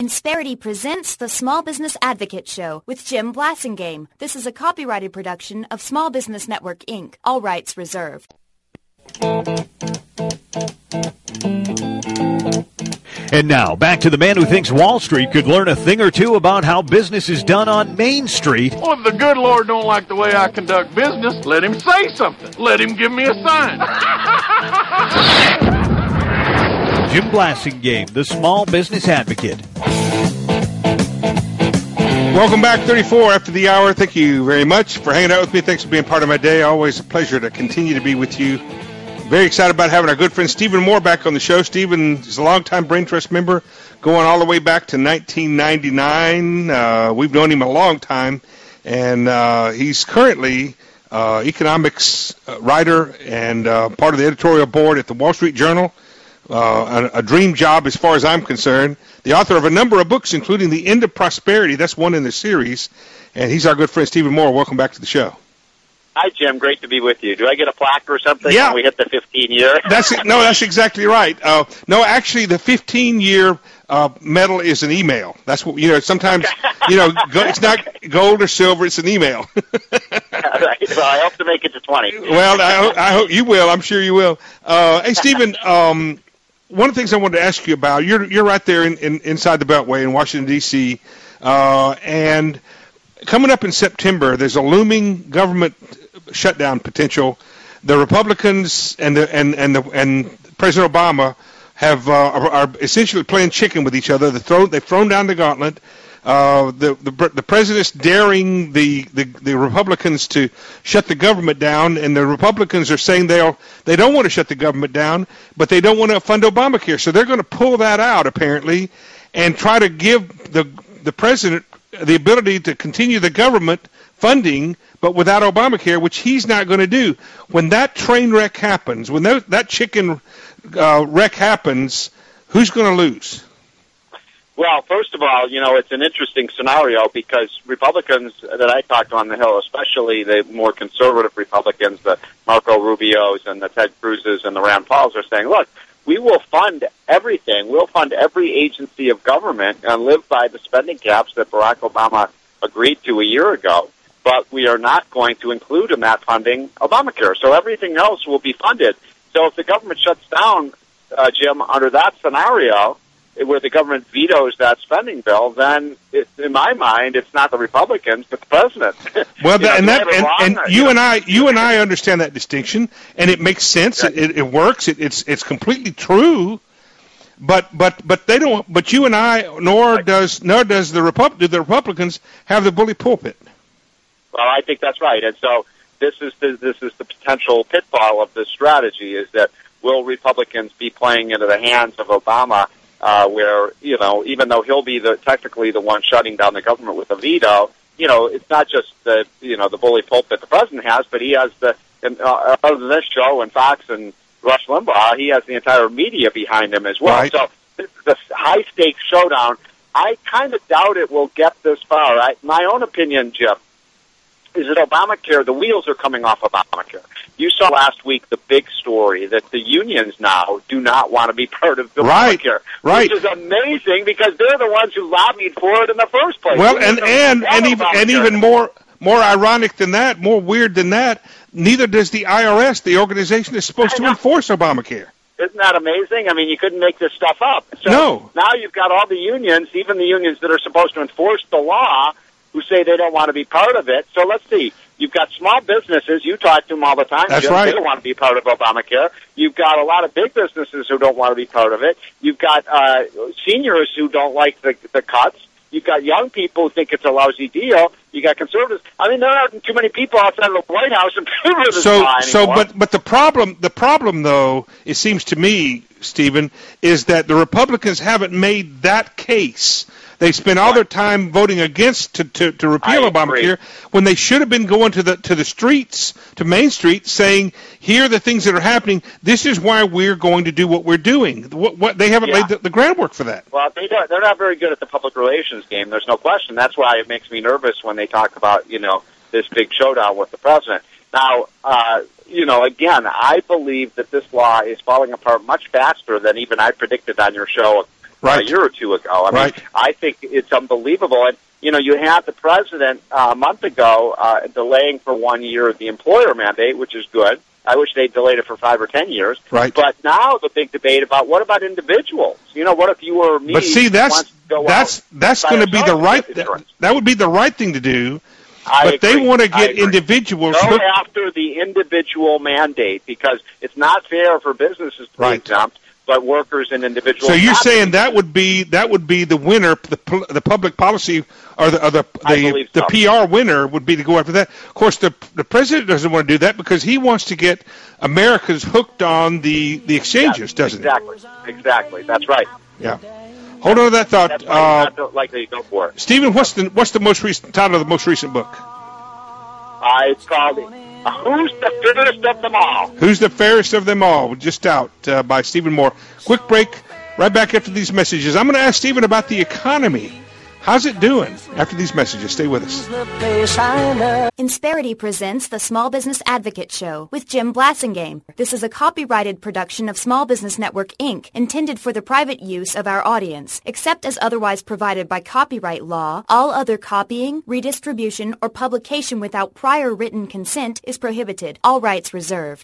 Insperity presents the Small Business Advocate Show with Jim Blasingame. This is a copyrighted production of Small Business Network, Inc. All rights reserved. And now, back to the man who thinks Wall Street could learn a thing or two about how business is done on Main Street. Well, if the good Lord don't like the way I conduct business, let him say something. Let him give me a sign. Jim Blasingame, the Small Business Advocate. Welcome back, 34 after the hour. Thank you very much for hanging out with me. Thanks for being part of my day. Always a pleasure to continue to be with you. Very excited about having our good friend Stephen Moore back on the show. Stephen is a longtime Brain Trust member, going all the way back to 1999. We've known him a long time, and he's currently economics writer and part of the editorial board at the Wall Street Journal. A dream job as far as I'm concerned. The author of a number of books, including The End of Prosperity. That's one in the series. And he's our good friend, Stephen Moore. Welcome back to the show. Hi, Jim. Great to be with you. Do I get a plaque or something when we hit the 15-year? That's exactly right. No, actually, the 15-year medal is an email. That's what, sometimes, it's not gold or silver, it's an email. Right. Well, I hope to make it to 20. Well, I hope you will. I'm sure you will. Hey, Stephen, one of the things I wanted to ask you about, you're right there inside the Beltway in Washington, D.C., and coming up in September, there's a looming government shutdown potential. The Republicans and President Obama are essentially playing chicken with each other. They've thrown down the gauntlet. The president's daring the Republicans to shut the government down, and the Republicans are saying they don't want to shut the government down, but they don't want to fund Obamacare. So they're going to pull that out apparently, and try to give the president the ability to continue the government funding, but without Obamacare, which he's not going to do. When that train wreck happens, when that chicken wreck happens, who's going to lose? Well, first of all, it's an interesting scenario because Republicans that I talked to on the Hill, especially the more conservative Republicans, the Marco Rubios and the Ted Cruzes and the Rand Pauls, are saying, look, we will fund everything. We'll fund every agency of government and live by the spending caps that Barack Obama agreed to a year ago. But we are not going to include in that funding Obamacare. So everything else will be funded. So if the government shuts down, Jim, under that scenario, where the government vetoes that spending bill, then in my mind, it's not the Republicans, but the president. Well, you and I understand that distinction, and it makes sense. Yeah. It works. It's completely true. But they don't. But you and I, nor does the Republicans have the bully pulpit. Well, I think that's right, and so this is the potential pitfall of this strategy: is that will Republicans be playing into the hands of Obama? Where, even though he'll be technically the one shutting down the government with a veto, it's not just the bully pulpit the president has, but he has other than this show and Fox and Rush Limbaugh, he has the entire media behind him as well. Right. So this is a high-stakes showdown. I kind of doubt it will get this far. My own opinion, Jim, is that Obamacare, the wheels are coming off Obamacare. You saw last week the big story that the unions now do not want to be part of Obamacare, right. Which is amazing because they're the ones who lobbied for it in the first place. Well, and even more ironic than that, more weird than that, neither does the IRS, the organization that's supposed to enforce Obamacare. Isn't that amazing? I mean, you couldn't make this stuff up. So no. Now you've got all the unions, even the unions that are supposed to enforce the law, who say they don't want to be part of it. So let's see. You've got small businesses. You talk to them all the time. That's right. They don't want to be part of Obamacare. You've got a lot of big businesses who don't want to be part of it. You've got seniors who don't like the cuts. You've got young people who think it's a lousy deal. You got conservatives. I mean, there aren't too many people outside of the White House in favor of this law anymore. But the problem though, it seems to me, Stephen, is that the Republicans haven't made that case. They spent all their time voting against to repeal Obamacare when they should have been going to the streets, to Main Street, saying, here are the things that are happening. This is why we're going to do what we're doing. What they haven't laid the groundwork for that. Well, they're not very good at the public relations game. There's no question. That's why it makes me nervous when they talk about, this big showdown with the president. Now, again, I believe that this law is falling apart much faster than even I predicted on your show a year or two ago. I mean, I think it's unbelievable. And, you had the president a month ago delaying for 1 year the employer mandate, which is good. I wish they'd delayed it for 5 or 10 years. Right. But now the big debate about what about individuals? What if you or me? But see, that's going to be the right. That would be the right thing to do. But they want to get individuals. Go after the individual mandate because it's not fair for businesses to be exempt, but workers and individuals. So you're saying that would be the winner, the public policy or the PR winner would be to go after that. Of course, the president doesn't want to do that because he wants to get Americans hooked on the exchanges, doesn't he? Exactly. That's right. Yeah. Hold on to that thought. That's why I'm not likely to go for it. Stephen, what's the most recent title of the most recent book? It's called Who's the Fairest of Them All? Who's the Fairest of Them All? Just out by Stephen Moore. Quick break. Right back after these messages. I'm going to ask Stephen about the economy. How's it doing after these messages? Stay with us. Insperity presents the Small Business Advocate Show with Jim Blasingame. This is a copyrighted production of Small Business Network, Inc., intended for the private use of our audience. Except as otherwise provided by copyright law, all other copying, redistribution, or publication without prior written consent is prohibited. All rights reserved.